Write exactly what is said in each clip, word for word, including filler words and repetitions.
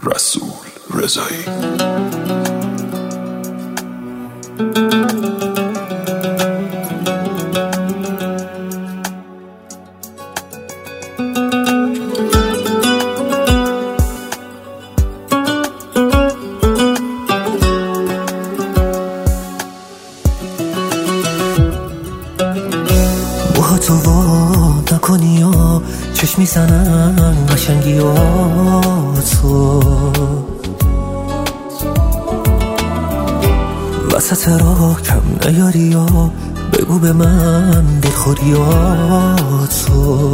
رسول رضایی. تو وا نکنی یا چشم میزنن قشنگی ها تو وسط را کم نیاری یا بگو به من دلخوری ها تو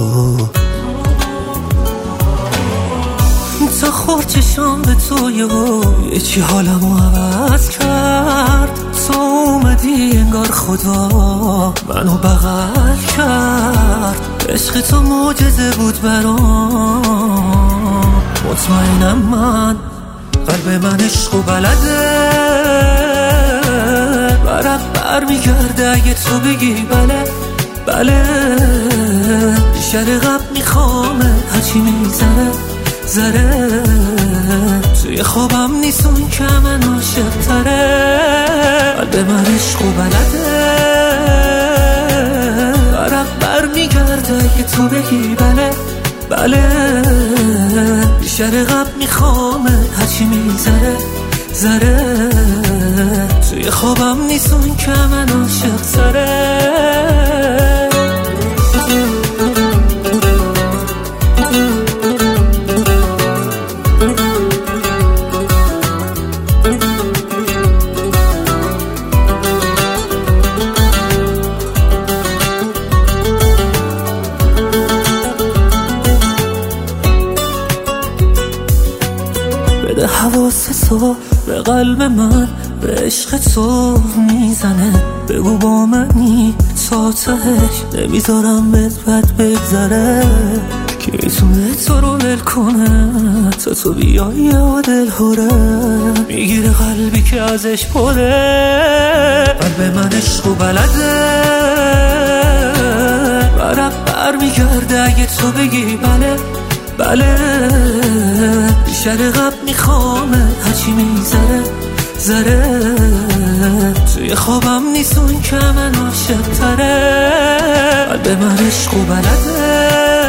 تا خورد چشم به تو یه چی حالمو عوض کرد. تو اومدی انگار خدا منو بغل کرد. عشق تو معجزه بود برام. مطمئنم من قلب من عشق و بلده برق بر میگرده اگه تو بگی بله بله. بیشتر قبل میخوامه هرچی میزنه زره توی خوابم نیست اون که من عاشق تره. قلب من عشق و بلده برق بر میگرده اگه تو بگی بله بله. بیشتر قبل میخوامه هرچی میزنه زره توی خوابم نیست اون که من عاشق تره. بده حواس تو به قلب من به عشق تو میزنه. بگو با منی تا تهش نمیذارم بهت بد بگذره. که میتونه تو رو ول کنه تا تو بیایی و دل هوره. میگیره قلبی که ازش پره. قلب من عشق و بلده برق بر میگرده اگه تو بگی بله بله. بیشتر قبل میخوامه هرچی میزنه زره توی خوابم نیست اون که من عاشق تره. قلب من عشق و بلده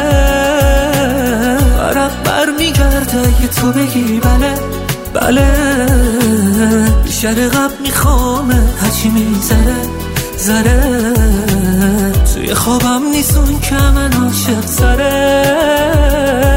برق بر میگرده اگه تو بگی بله بله. بیشتر قبل میخوامه هرچی میزنه زره توی خوابم نیست اون که من عاشق تره.